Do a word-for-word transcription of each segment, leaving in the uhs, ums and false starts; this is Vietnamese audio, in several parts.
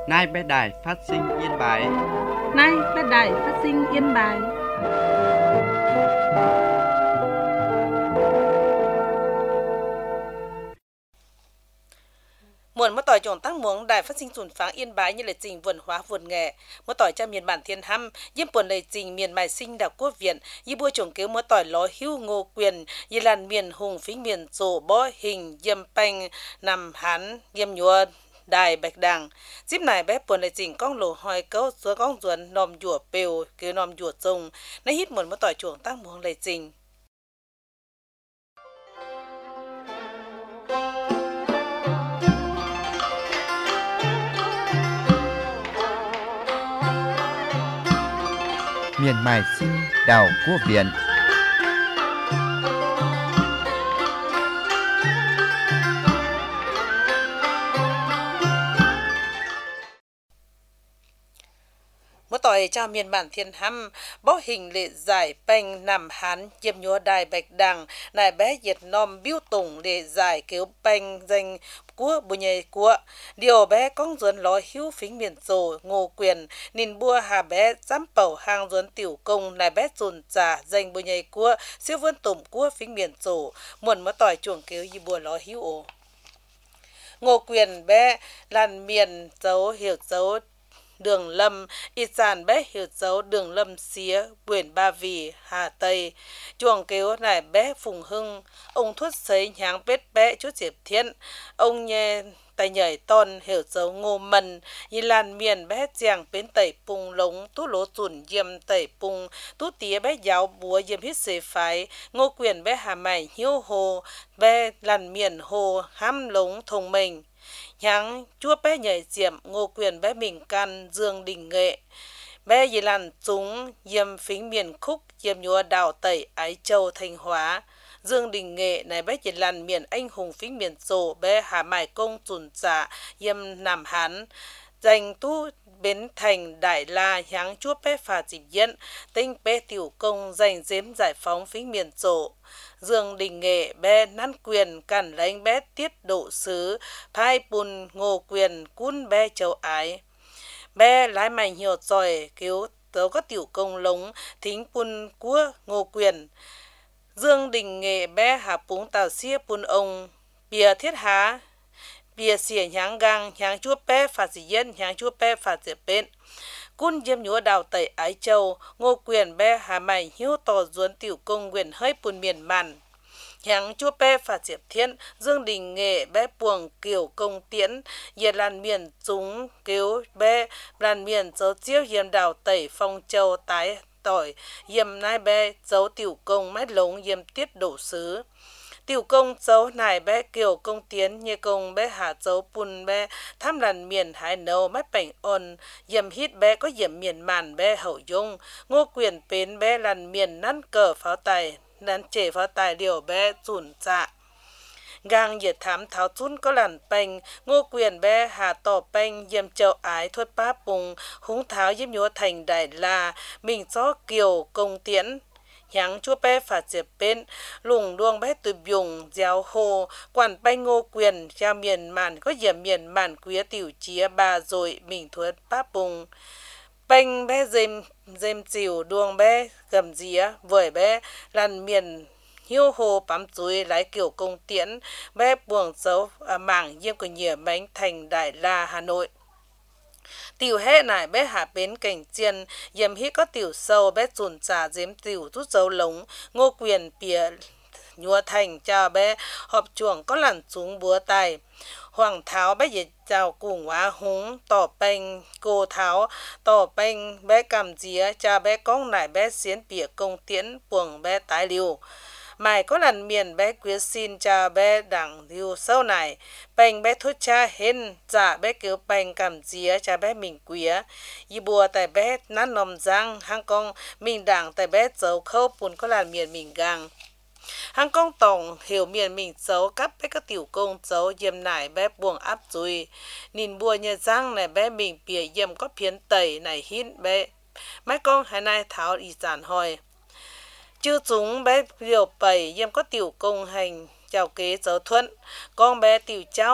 Nay bé đài phát sinh Yên Bái. Nay bé đài phát sinh Yên Bái. Muộn mất tỏi trồng tăng muống đài phát sinh sủn pháng Yên Bái như lệ trình vườn hóa vườn nghệ mất tỏi cho miền bản thiên hăm yếm buồn lệ trình miền mài sinh đảo quốc viện y bua trồng kéo mất tỏi ló hưu ngô quyền y làn miền hùng phí miền rổ bó hình yếm panh nằm hán yếm nhua đài bạch đằng díp này bé buồn lệ trình con lồ hoi câu xuống con ruột nòm dùa bèo cứ nòm dùa trồng nay hít muộn mất tỏi trồng tăng muống lệ trình Miền mài sinh đảo quốc viện. Mỗi tỏi cho miền bản thiên hăm bó hình lệ giải banh nằm hán yếm nhúa đài bạch đằng nài bé Việt Nam biêu tùng lệ giải kéo banh danh của bùi nhầy của điều bé con duẩn ló hữu phính miền rồ ngô quyền nín bua hà bé dám bầu hàng duẩn tiểu công nài bé dồn trả danh bùi nhầy của siêu vươn tùng của phính miền rồ muộn mỗi tỏi chuồng kéo y bua ló hữu ổ ngô quyền bé làn miền dấu hiểu dấu Đường Lâm, y sản bé hiểu dấu Đường Lâm xía, Buyển Ba Vì, Hà Tây. Chuồng kéo này bé Phùng Hưng, ông thuất sấy nháng bết bé chút diệp thiên. Ông nhé tay nhảy ton hiểu dấu Ngô Mần, y lan miền bé giang bến tẩy pung lống, tú lỗ dùn diêm tẩy pung, tú tía bé giáo búa diêm hít xế phái, Ngô Quyền bé hà mày hiếu hồ, bé lan miền hồ, hám lống thông mình. Nháng chúa bé nhảy diệm Ngô Quyền bé mình can Dương Đình Nghệ bé dì làn chúng yếm phính miền khúc yếm nhúa đào tẩy Ái Châu Thanh Hóa Dương Đình Nghệ này bé dì làn miền anh hùng phính miền rồ bé hà mải công chùn trả yếm Nam Hán dành tu Bến Thành Đại La nháng chúa bé phà dịp diễn tinh bé tiểu công dành dếm giải phóng phính miền rồ Dương Đình Nghệ bé năn quyền cản lãnh bé tiết độ sứ phai bùn Ngô Quyền cún bé châu Ái bé lái mảnh hiểu giỏi cứu tớ có tiểu công lống thính bùn của Ngô Quyền Dương Đình Nghệ bé hà púng tàu xía bùn ông bìa thiết há bìa xỉa nháng gang nháng chúa bé phà dị diễn nháng chúa bé phà dị bên cún diêm nhúa đào tẩy Ái Châu Ngô Quyền bé hà mày hiếu tỏ duốn tiểu công quyền hơi bùn miền màn nháng chúa bé phà diệp thiên Dương Đình Nghệ bé buồng kiểu công tiễn nhiệt làn miền chúng cứu bé làn miền dấu chiếu yếm đào tẩy Phong Châu tái tỏi yếm nai bé dấu tiểu công mét lống yếm tiết đổ sứ tiểu công dấu này bé kiểu công tiến như công bé hạ dấu bùn bé tham làn miền hải nâu mắt bảnh ôn yếm hít bé có yếm miền màn bé hậu dung Ngô Quyền bến bé làn miền năn cờ pháo tài nắn chế pháo tài điều bé dùn dạ gang nhiệt thám tháo chun có làn bành Ngô Quyền bé hà tỏ bành yếm châu Ái thuật bá bùng húng tháo yếm nhúa thành Đại La mình gió kiều công tiễn nháng chúa bé phạt diệp bên lùng đuông bé từ dùng giáo hồ quản banh Ngô Quyền trao miền màn có yếm miền màn quý tiểu chía bà rồi mình thuật bá bùng banh bé dêm dêm chiều đuông bé gầm día vời bé làn miền hiếu hồ bám chuối lái kiểu công tiễn bé buồng dấu à, mảng yếm của nhỉa bánh thành Đại La Hà Nội tiểu hệ này bé hạ bến cảnh chiên yếm hít có tiểu sâu bé dùn trà dếm tiểu rút dấu lống Ngô Quyền bìa nhúa thành cho bé họp chuồng có làn súng búa tài Hoàng Tháo bé dịch chào cùng hóa húng tỏ banh cô Tháo tỏ banh bé cầm día cha bé con nải bé xiến bìa công tiễn buồng bé tái liều mày có lần miền bé quyết xin cha bé đẳng liều sâu này banh bé thốt cha hên dạ bé cứu banh cầm día cha bé mình quía y bùa tại bé nát nòm răng hang con mình đẳng tại bé dấu khâu bùn có lần miền mình gang Hàng công tổng hiểu miền mình xấu cắp bé các tiểu công xấu yếm nải bé buồng áp dùi nhìn bùa nhờ răng này bé mình bìa yếm có phiến tẩy này hít bé mấy con hai nay tháo y giản hỏi chư chúng bé điều bảy yếm có tiểu công hành chào kế giáo thuận con bé tiểu trao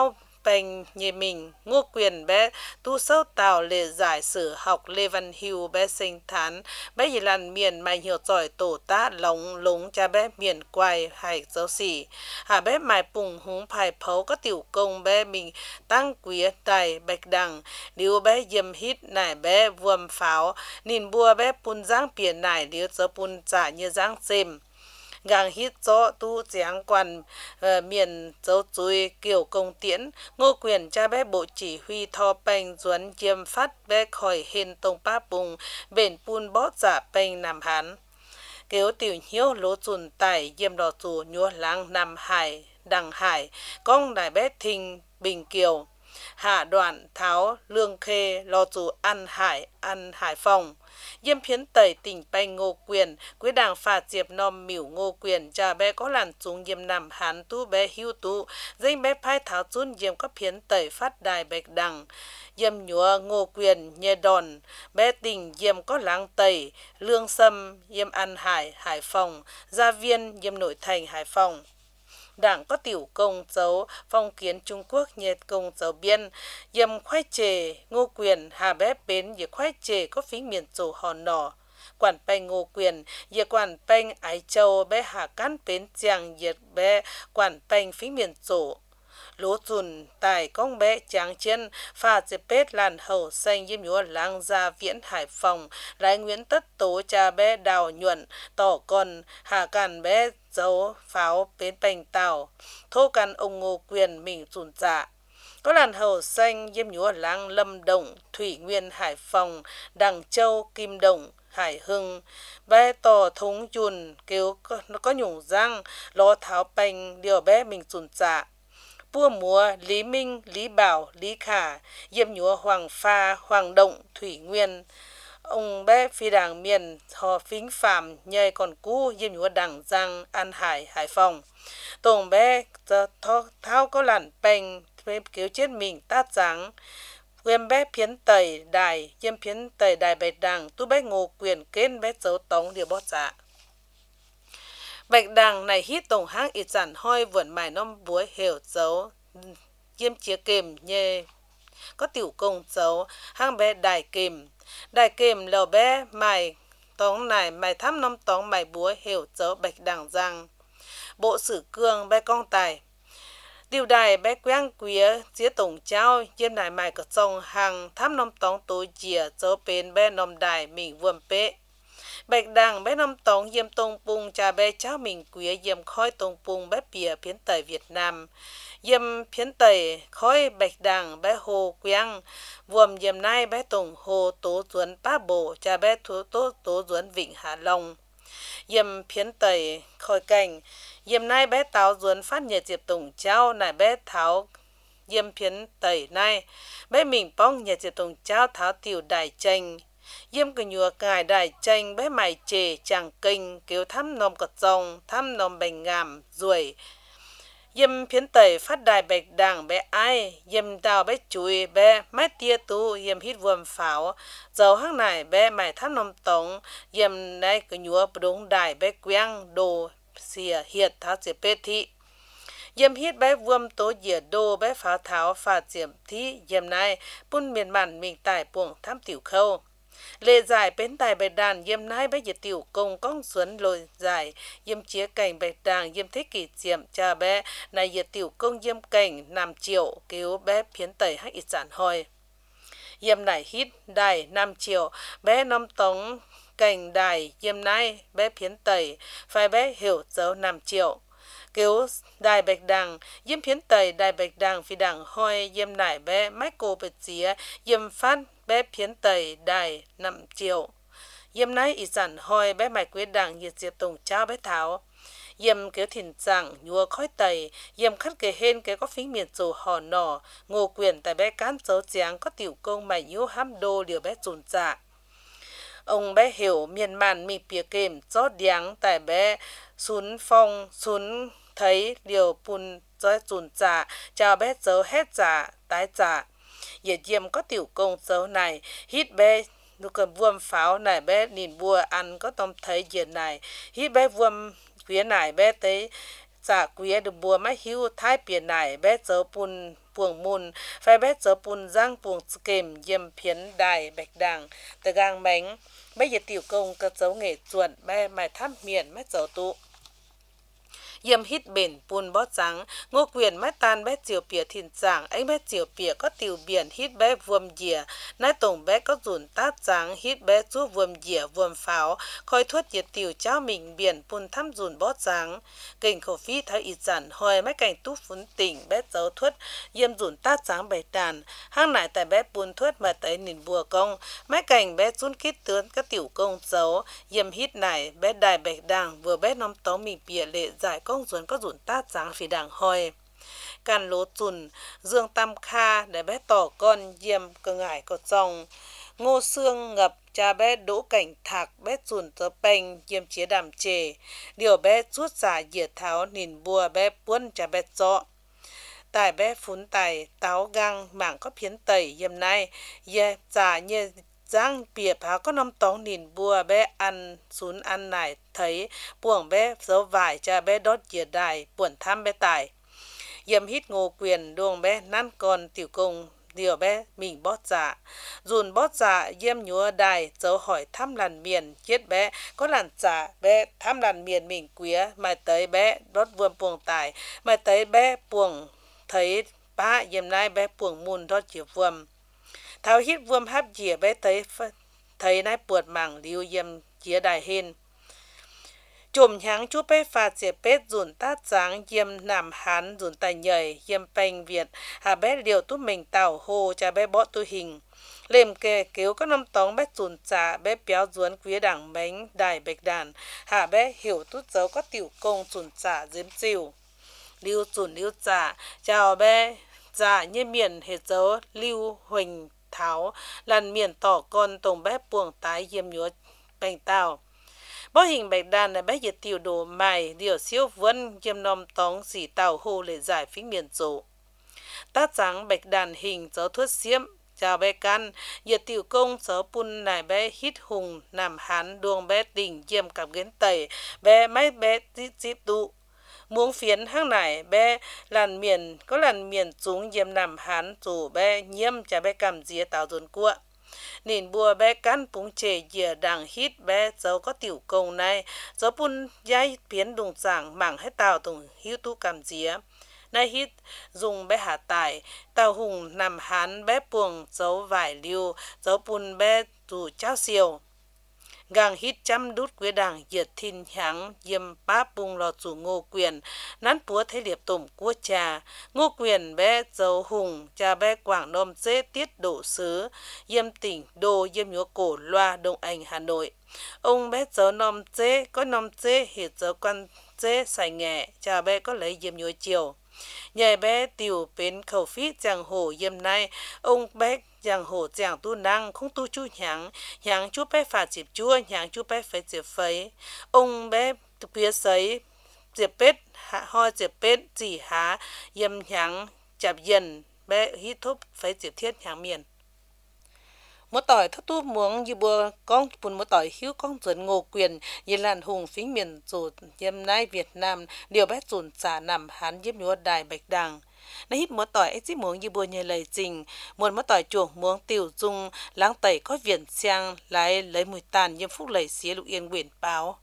bèn như mình Ngô Quyền bé tu sâu tàu lệ giải sử học Lê Văn Hưu bé sinh thán bé gì lần miền mày hiểu giỏi tổ tá lống lúng cha bé miền quay hay giáo sĩ hà bé mày bùng húng phải phấu có tiểu công bé mình tăng quý tài bạch đằng liu bé dầm hít nải bé vuông pháo nhìn bua bé pun giang biển nải liu cho pun trả như giang xem gang hít gió tu giáng quan uh, miền dấu chui kiểu công tiễn Ngô Quyền cha bé bộ chỉ huy thò bành duấn chiêm phát bé khỏi hình tông pa bùng bền pun bó giả bành Nam Hán kiểu tiểu hiếu lỗ chùn tải diêm đỏ chủ nhúa láng Nam Hải Đằng Hải công đại bé thình Bình Kiều hạ đoạn tháo lương khê lo chủ ăn hải ăn Hải Phòng Diêm phiến tẩy tỉnh banh Ngô Quyền quý đảng phạt diệp nom miểu Ngô Quyền cha bé có làn xuống diêm Nam Hán tu bé hưu tu danh bé phai tháo chun diêm có phiến tẩy phát đài bạch đằng diêm nhúa Ngô Quyền nhê đòn bé tỉnh diêm có láng tẩy lương sâm diêm ăn hải Hải Phòng gia viên diêm nội thành Hải Phòng Đảng có tiểu công dấu phong kiến Trung Quốc nhiệt công dấu biên dầm khoai chề Ngô Quyền hà bé bến về khoai chề có phí miền chủ hòn nỏ quản banh Ngô Quyền về quản banh Ái Châu bé hà cán bến chàng diệt bé quản banh phí miền chủ lỗ dùn tài công bé tráng chiến pha dịp bết làn hậu xanh diêm nhúa lang gia viễn Hải Phòng lại Nguyễn Tất Tố cha bé đào nhuận tỏ còn hà càn bé dấu pháo bến bành tàu thô can ông Ngô Quyền mình dùn dạ có làn hậu xanh diêm nhúa lang Lâm Đồng Thủy Nguyên Hải Phòng Đằng Châu Kim Đồng Hải Hưng bé tỏ thống dùn kêu nó có nhủng răng lo tháo bành điều bé mình dùn dạ Pua múa Lý Minh, Lý Bảo, Lý Khả, diêm nhúa Hoàng Pha, Hoàng Động, Thủy Nguyên. Ông bé phi đảng miền họ phính phạm nhây còn cũ diêm nhúa Đằng Giang, An Hải, Hải Phòng. Tổng bé thao có làn bành cứu chết mình tát giáng. Quyền bé phiến tẩy đài, diêm phiến tẩy đài bạch đằng, tu bé Ngô Quyền kên bé dấu tống điều bó dạ. Bạch đằng này hít tổng hang ít giản hoi vườn mài năm buổi hiểu dấu diêm chia kềm nhê có tiểu công dấu hang bé đài kềm đài kềm lầu bé mài tống này mài thăm năm tống mài búa hiểu dấu bạch đằng giang bộ sử cương bé con tài điều đài bé quang quía chia tổng trao diêm đài mài cờ sông hàng thăm năm tống tối chìa dấu bên bé năm đài mình vườn pế Bạch đằng bé năm tống diêm tông pung cha bé cháu mình quý diêm khói tông pung bé bìa phiến tẩy Việt Nam diêm phiến tẩy khói bạch đằng bé hồ quang vuông diêm nay bé tông hồ tố duấn bá bộ cha bé tố tố tố duấn Vịnh Hạ Long diêm phiến tẩy khói cảnh diêm nay bé táo duấn phát nhiệt diệp tổng trao nải bé tháo diêm phiến tẩy nay bé mình bong nhiệt diệp tổng trao tháo tiểu đài tranh diêm cái nhựa cài đài tranh bé mày chề chàng kinh kêu thăm nôm cật rồng thăm nôm bành ngàm ruồi diêm phiến tẩy phát đài bạch đằng bé ai diêm đào bé chui bé mái tia tu diêm hít vuông pháo dầu hắc này bé mày thăm nôm tống diêm này cái nhựa đúng đài bé quang đồ xìa hiệt tháo diệp bê thị diêm hít bé vuông tố dìa đô bé pháo tháo phạt diệm thị diêm này bún miền bản mình tải buồng thăm tiểu khâu lệ giải bến tài bạch đàn diêm nai bé diệt tiểu công công xuân lồi giải diêm chia cảnh bạch đàn diêm thế kỷ diệm cha bé này diệt tiểu công diêm cảnh nam triệu cứu bé phiến tẩy hắc ít giản hoi diêm này hít đài nam triệu bé năm tống cảnh đài diêm nai bé phiến tẩy phải bé hiểu dấu nam triệu cứu đài bạch đằng diêm phiến tẩy đài bạch đằng phi đằng hoi diêm nải bé Michael bạch día diêm phát bé phiến tẩy đài năm triệu diêm nái ít giản hoi bé mạch quyết đằng nhiệt diệt tổng trao bé tháo diêm kéo thìn rằng nhua khói tẩy diêm khắt kề hên kế có phí miền dù hò nỏ Ngô Quyền tại bé cán dấu giáng có tiểu công mày nhiêu hám đô điều bé dùn dạ ông bé hiểu miền màn mi bìa kềm gió điáng tại bé xuống phong xuống thấy điều pun gió dùn dạ chào bé dấu hết dạ tái dạ Dễ diêm có tiểu công dấu này hít bé nó cần vuông pháo này bé nhìn bùa ăn có tông thấy diện này hít bé vuông quía này bé tới giả quía được bùa máy hưu thái biển này bé dấu bùn puồng mùn phải bé giờ pun giang puồng kềm yếm phiến đài bạch đằng từ gang bánh bé giờ tiểu công cơ dấu nghệ chuột bé mài thăm miền mét dấu tụ yếm hít bền pun bó trắng ngô quyền mét tan bé chiều pìa thìn giảng anh bé chiều pìa có tiểu biển hít bé vuông dìa nái tổng bé có dùn tát trắng hít bé chú vuông dìa vuông pháo khói thuốc diệt tiểu cháu mình biển pun thăm dùn bó trắng kênh khổ phi thấy ít giản hồi mấy cảnh túp phun tỉnh bé dấu thuốc yếm dùn tát trắng bày đàn hang nải tại bé pun thuốc mà tới nền bùa công mấy cảnh bé chun kít tướng các tiểu công dấu yếm hít nải bé đài bạch đàng vừa bé nóm tóm mình pìa lệ giải công dùn có dùn tát trắng phì đàng hoi can lố chùn dương tam kha để bé tỏ con yếm cơ ngải có chồng ngô xương ngập cha bé đỗ cảnh thạc bé chùn tớ bành yếm chía đàm chề điều bé chút giả diệt tháo nìn bùa bé buôn cha bé chọ tại bé phun tài táo gang mảng có phiến tẩy yếm nay ye giả như giang bìa phá có năm tóng nìn bùa bé ăn xuống ăn nải thấy buồng bé dấu vải cha bé đốt dìa đài buồn thăm bé tải yếm hít ngô quyền đuông bé năn con tiểu công điều bé mình bót dạ dùn bót dạ yếm nhúa đài dấu hỏi thăm làn miền chết bé có làn dạ bé thăm làn miền mình quía mà tới bé đốt vuông buồng tải mà tới bé buồng thấy ba yếm nay bé buồng mùn đốt dìa vuông tháo hít vuông hấp dìa bé thấy thấy nay buột mảng liu yếm chía đài hên chùm nháng chú bé phạt dìa bết dùn tát giáng yếm nằm hán dùn tài nhảy yếm bành Việt hà bé liều tút mình tàu hồ cha bé bó tu hình lềm kề kéo các năm tóng bé dùn trả bé béo duốn quý đảng bánh đài bạch đàn hà bé hiểu tút dấu có tiểu công dùn trả diếm chiều lưu dùn lưu trả chào bé trả như miền hệ dấu lưu huỳnh tháo lần miền tỏ con tổng bé buồng tái yếm nhúa bành tàu bó hình bạch đàn là bé diệt tiểu đồ mài điều siêu vân yếm nòm tóng xỉ tàu hồ lệ giải phí miền rộ tát trắng bạch đàn hình gió thuất xiêm chào bé căn diệt tiểu công gió pun nải bé hít hùng nằm hán đuông bé đỉnh yếm cặp gến tẩy bé máy bé tít tít tụ muống phiến hang nải bé làn miền có làn miền chúng yếm nằm hán dù bé nhiêm chả bé cầm día tàu dồn cua nền bùa bé cán búng chè dìa đằng hít bé dấu có tiểu công này dấu pun dây phiến đùng giảng mảng hết tàu tùng hiu tu cầm día nay hít dùng bé hạ tải tàu hùng nằm hán bé buồng dấu vải liu dấu pun bé tù cháo siêu gang hít chăm đút quế đảng diệt thìn háng yếm bá bung lò chủ ngô quyền nán búa thấy liệp tổm cua trà ngô quyền bé dấu hùng cha bé quảng nôm dê tiết đổ sứ yếm tỉnh đô yếm nhúa cổ loa đông anh Hà Nội ông bé dấu nôm dê có nôm dê hiệt dấu quan dê xài nghẹ cha bé có lấy yếm nhúa chiều nhảy bé tiểu bến khẩu phí giang hồ yếm nay ông bé giang hồ giang tu năng không tu chu nháng nháng chú bé phạt dịp chua nháng chú bé phải dịp phấy ông bé phía sấy dịp bết ho dịp bết chỉ há yếm nháng chạp dần bé hít thúc phải dịp thiết nháng miền một tỏi thất tu muống như bùa con bùn một tỏi hiếu con dẫn ngô quyền như làn hùng phí miền dù yếm nay Việt Nam điều bé dùn xả nằm hán yếm nhúa đài bạch đằng nay hít một tỏi ít muống như bùa như lời trình một một tỏi chuồng muống tiểu dung láng tẩy có viền xiang lại lấy mùi tàn yếm phúc lầy xía lục yên quyển báo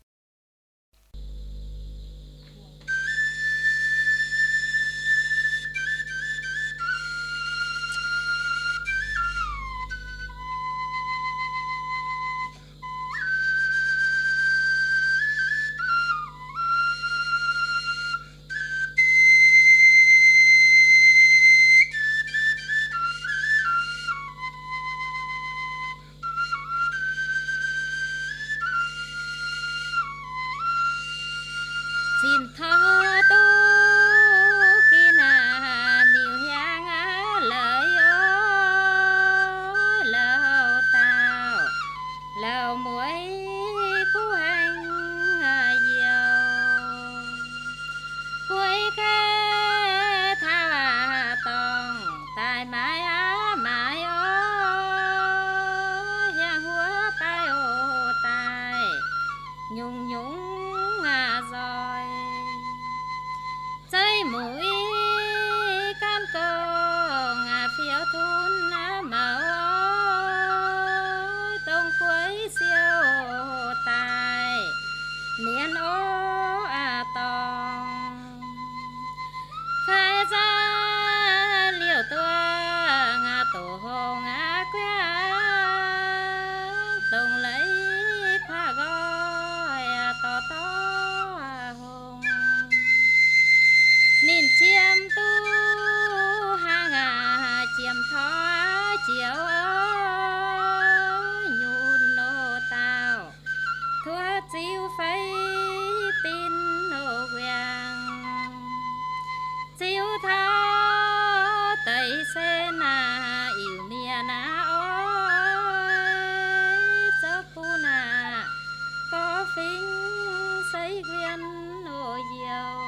xin tha tu khi nào điều nhang lời ơi lâu tao lâu muối khu hành dầu cuối cái tha tòng tại mãi á mãi ơi nhang húa tai ô tai nhung nhung rồi chiêm tu hang à chiêm thó chiếu nhún nô tao thua chiếu phây tin nô quang chiếu thó tây xe na yêu mia na ôi sơ pu na có phinh xây quyên nô diều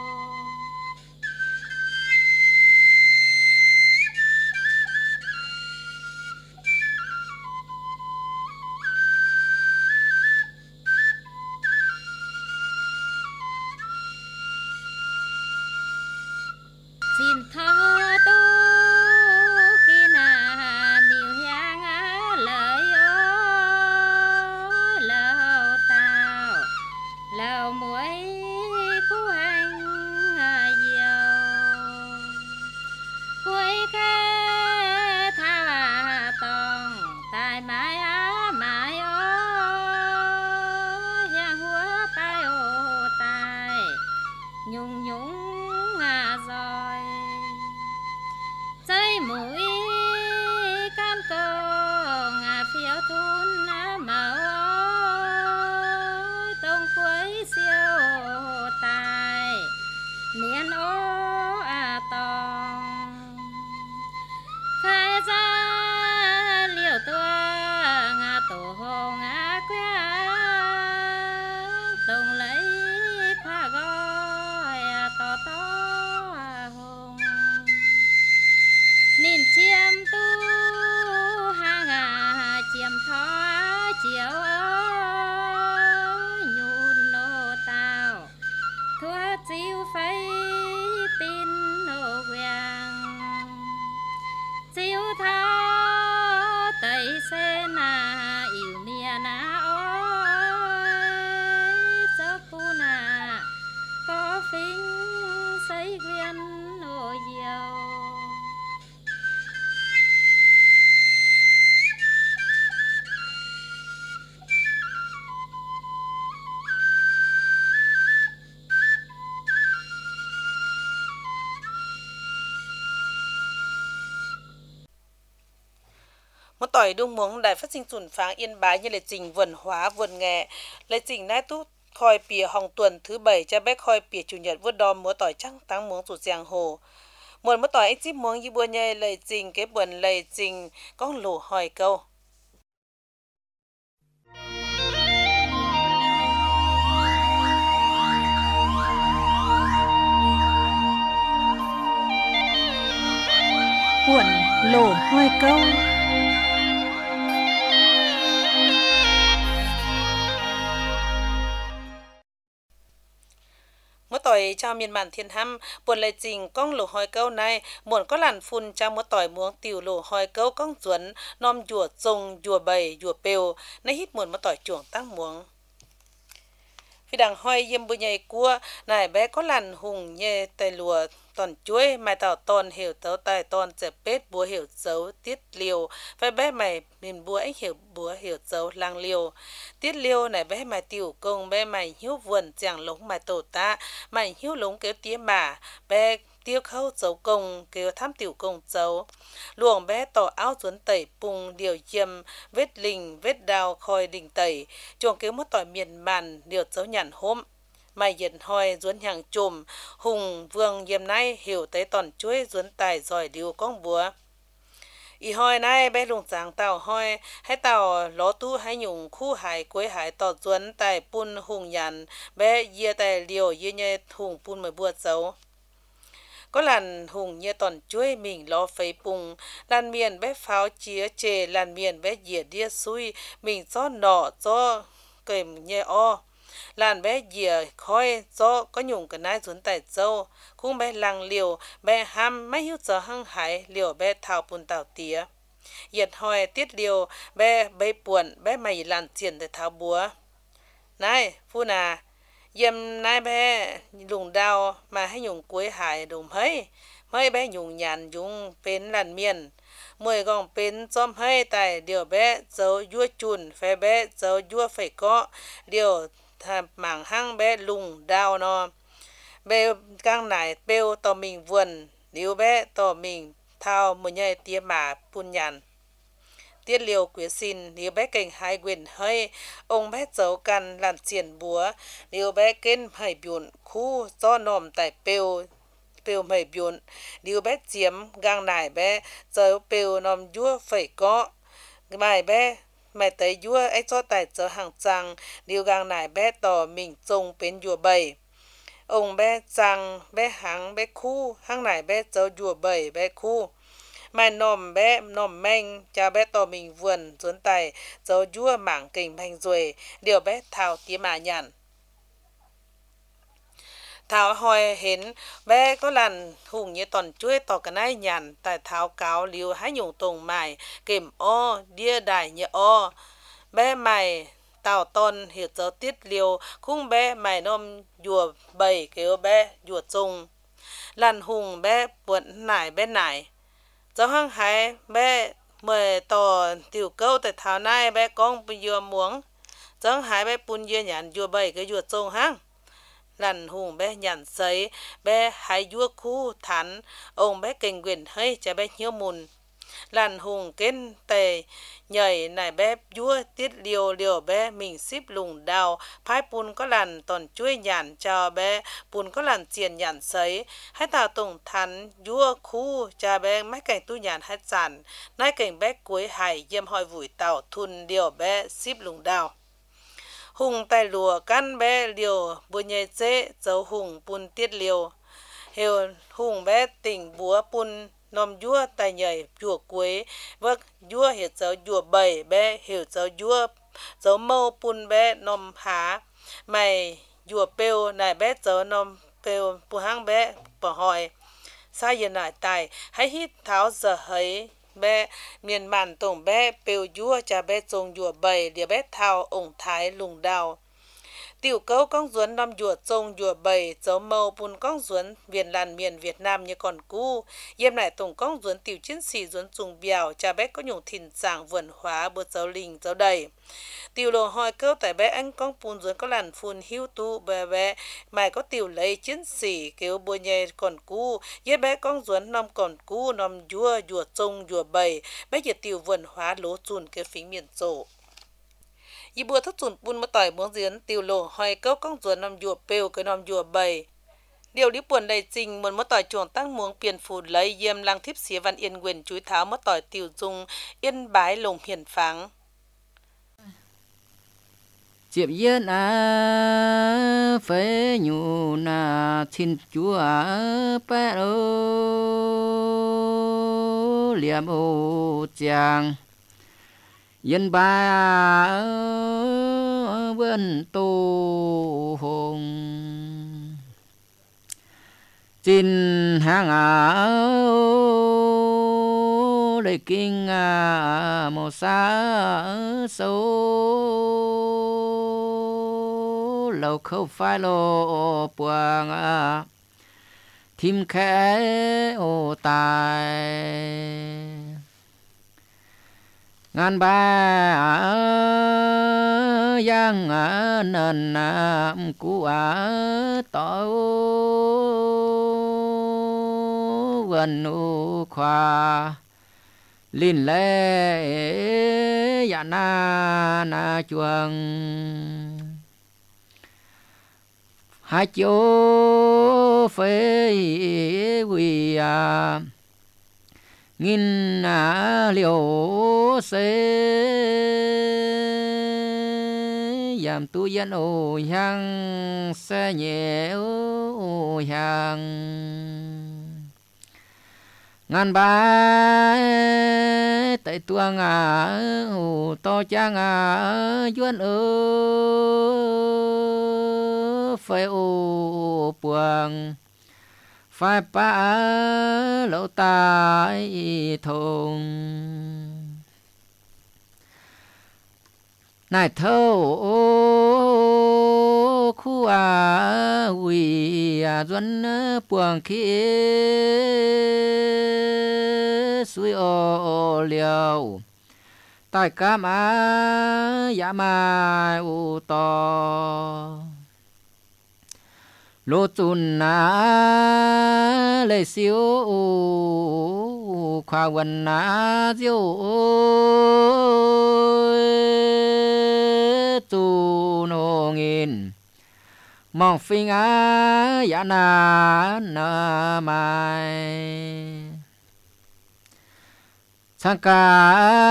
xin thơ tu khi na điều hiang á lời ô lâu tao lâu muối khu hành diều cuối cái tha tòng tại mãi á mãi ô hiang húa tai ô tai nhung nhung rồi dây mũi can cô ngà phiếu thun màu tông cuối siêu tài miền ô à tòng phải ra liều tua ngà tổ hồ ngà quê tông lấy khoa gói to to nên chiêm tu hang à chiêm thó chiếu nhún nô tao thua chiếu phây tin nô quang chiếu thó tây xe na yêu mia na ôi sơ pu na có phinh xây quyên nô diều một tỏi đông muống đài phát sinh chuẩn pháng Yên Bái như lệ trình vườn hóa vườn nghề lệ trình nai tút khoi pìa hồng tuần thứ bảy cha bé khoi pìa chủ nhật vớt đom múa tỏi trắng tăng muống sụt giang hồ muôn múa tỏi ích chip muống như bua nhây lệ trình cái buồn lệ trình con lù hỏi câu buồn lổ hoi câu múa tỏi cho miền bản thiên hăm buồn lệ trình con lù hỏi câu này muộn có làn phun cho múa tỏi muống tiểu lù hỏi câu con duẩn nom dùa trông dùa bầy dùa pêu nay hít muộn múa tỏi chuồng tăng muống vì đằng hoi yếm bùi nhầy cua này bé có làn hùng nhê tay lùa toàn chuối mai tàu toàn hiểu tấu tài toàn chẹp bết búa hiểu dấu tiết liều phải bé mày miền búa anh hiểu búa hiểu dấu lang liều tiết liều này bé mày tiểu công bé mày hiếu vườn chẳng lống mày tổ ta mày hiếu lống kéo tía mà bé tiêu khâu dấu công kêu tham tiểu công dấu luồng bé tỏ áo duấn tẩy pung điều chiêm vết lình vết đào khoi đỉnh tẩy chuồng kêu mất tỏi miền màn điều dấu nhàn hôm mày dần hoi duấn hàng chùm hùng vương yếm nay hiểu tới toàn chuối duấn tài giỏi điều con búa y hoi nay bé lùng sáng tàu hoi hay tàu ló tu hay nhung khu hải quế hải tỏ duấn tài pun hùng nhàn bé yê tài liều yê nhê hùng pun mới bua dấu có làn hùng như toàn chuối mình lo phấy pùng làn miền bé pháo chia chề làn miền bé dìa đia xui mình cho nọ cho kềm nhẹ o làn bé dìa khói cho có nhung cái nai xuống tại châu khung bé lăng liều bé ham mấy hiếu giờ hăng hải liều bé thảo bùn tàu tía yết hoi tiết liều bé bé buồn bé mày làn triển để thảo búa này phu nà yếm nai bé lùng đào mà hay nhung cuối hải đùm hơi mấy bé nhung nhàn nhung bên làn miền mười gòng bên xóm hơi tại điều bé dấu vua chùn phê bé dấu vua phải có điều thà mảng hăng bé lùng đào nó bé gang nải bêu tò mình vườn liu bé tò mình thao một nhai tia mà pun nhàn tiết liều quyết xin liu bé cảnh hai quyền hơi ông bé dấu căn làm triển búa liu bé kên hay buồn khu do nòm tại bêu bêu mày buồn liu bé chiếm gang nải bé dấu bêu nòm vua phải có mày bé mày tới vua ấy cho tại giờ hàng trăng liu gang nải bé tò mình trông bên vua bầy ông bé trăng bé hắng bé khu hăng nải bé dấu vua bầy bé khu mày nòm bé nòm manh cha bé tò mình vườn dốn tay dấu vua mảng kình manh rồi điều bé thao tía mà nhàn thảo hỏi hến bé có lần hùng như toàn chuối tỏ cái này nhàn tại thảo cáo liu hái nhung tùng mày kìm o đia đài như o bé mày tào tôn hiểu dấu tiết liều khung bé mày nôm dùa bầy kêu bé dùa chung lần hùng bé buồn nải bé nải dấu hăng hái bé mời tò tiểu câu tại thảo này bé con bây giờ muốn dấu hái bé bún dưa nhàn dùa bầy cái dùa chung hăng lần hùng bé nhàn sấy bé hái dùa khu thắn ông bé kinh quyền hơi cho bé nhớ mùn lần hùng kén tề nhảy nải bé vua tiết liều liều bé mình ship lùng đào phái pun có lần toàn chuối nhàn cho bé pun có lần tiền nhàn sấy hay tào tùng thắn vua khu cha bé mấy cảnh tu nhàn hết sản nai cảnh bé cuối hải diêm hỏi vùi tàu thun liều bé ship lùng đào hùng tay lùa căn bé liều bùa nhẹ chế dấu hùng pun tiết liều hiểu hùng bé tỉnh búa pun nòm vua tài nhảy vua cuối vâng vua hiểu dấu vua bảy bé hiểu dấu vua dấu mâu pun bé nòm há mày vua pêu này bé dấu nòm pêu pu hang bé bỏ hỏi sai giờ nải tài hãy hít tháo giờ hấy bé miền màn tổng bé pêu vua cha bé trông vua bảy địa bé thao ổng thái lùng đào tiểu câu con duấn năm dùa trông dùa bầy dấu màu bùn con duấn viền làn miền Việt Nam như còn cũ yếm lại tổng con duấn tiểu chiến sĩ duấn trùng bèo cha bé có nhung thìn sảng vườn hóa bữa dấu linh dấu đầy tiểu lộ hỏi câu tại bé anh con bùn duấn có làn phun hưu tu bé bé mày có tiểu lấy chiến sĩ kêu bùa nhẹ còn cũ yếm bé con duấn năm còn cũ năm dùa dùa trông dùa bầy bé giờ tiểu vườn hóa lố chùn kêu phí miền sổ y bùa thất chuẩn bùn mà tỏi muốn diễn tiêu lộ hỏi câu con ruột nằm dùa pêu cái nằm dùa bầy điều đi buồn đầy trình muốn mà tỏi chuồng tăng muống tiền phù lấy yêm lang thiếp xía văn yên quyền chuối tháo mà tỏi tiêu dung yên bái lồng hiền pháng chiệp yên à phế nhủ na thiên chúa bé ô liềm ô chàng yên ba vân tu hùng chín hàng áo đầy kinh màu xa sâu lâu khâu phai lô buông thím khẽ ô tài ngàn ba giang nền nam của tao gần u khoa linh lệ ya na na chuông hai chỗ phê quỳ à nghìn à liều xế giảm tu dân ô hăng xe nhẹ ô hăng ngàn ba tại tuang à ô to chang à duân ơ phải ô buông phải pa lỗ tai thùng này thâu khu à quỳ à duân buông kia suy ô liều tại cam á dạ mai u to lô chun na lệ siêu khoa quần na diêu tu nô nghìn mong phinh á ya na na mai sang ca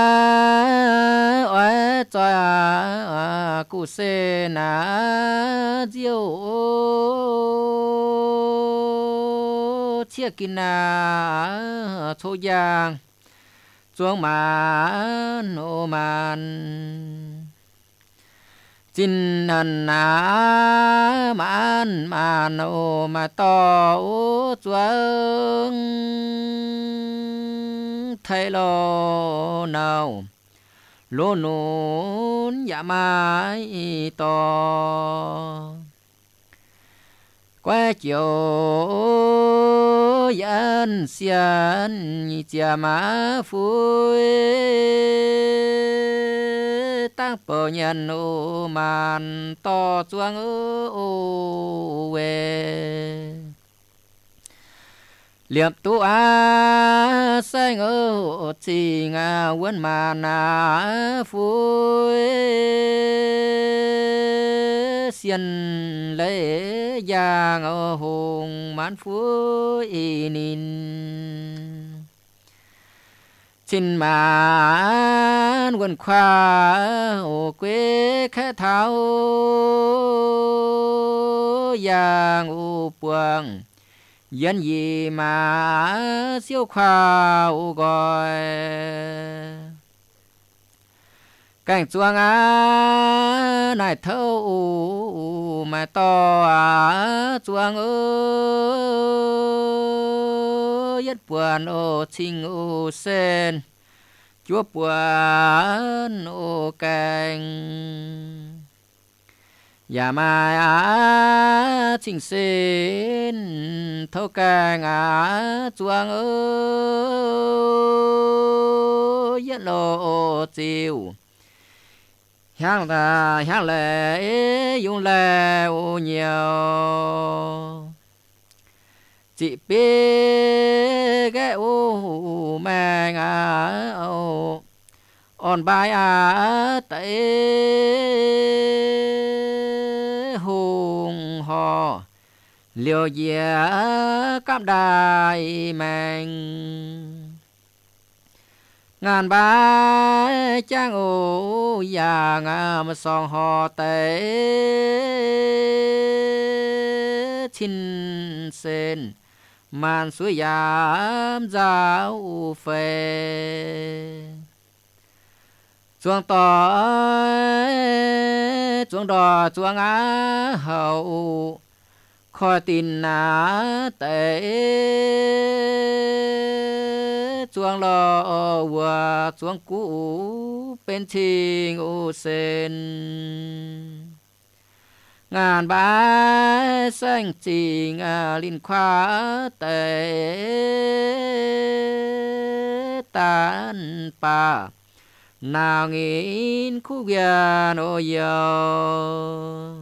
oai cho cụ se na diêu chia kinh na thô giang chuông mà nô man chín hần na man mà nô mà to chuông thay lo nào lô nôn dạ mai to qua chiều dân xiên chia má phui tăng bờ nhân ô màn to chuang ô về liệp tu a say ngơ chi nga quân mà na phui xiên lễ giang ở hùng mãn phui nín xin mãn quân khoa ô quê khẽ tháo giang ô buông dân gì mà siêu khoa gọi cảnh chuông á này thâu mà to á chuông ơi nhất buồn ô chinh ô sen chúa buồn ô cảnh ya mai á chinh sen thâu càng á chuông ơi nhất lộ chiều 향 다 향래 용래 오녀 지비게 오 맹아 오 온바야 떼 홍허 liều cam đài mèn ngàn ba trang ô vàng mà son họ tệ chín sen màn suối giảm giáo phê chuông to chuông đò chuông á hậu khỏi tin ná tệ chuông lo vừa chuông cũ bên trình ô sen ngàn ba xanh trình linh khoa tệ tan pa nào nghìn khu viên ô yo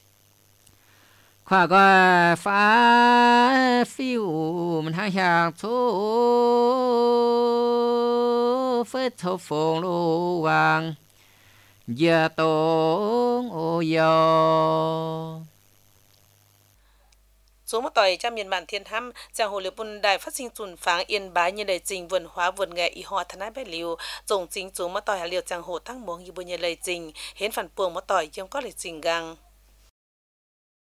khoa gọi phá phiêu mình hai hàng thô phết thô phồng lô vàng giờ tông ô yo số một tỏi trong miền bản thiên thăm giang hồ liệp bùn đài phát sinh chuẩn pháng yên bái như lời trình vườn hóa vườn nghệ y hoa thân ái bê liu tổng chính số một tỏi hà liều giang hồ thăng muống như bùn như lời trình hiến phản buông một tỏi trong có lời trình gang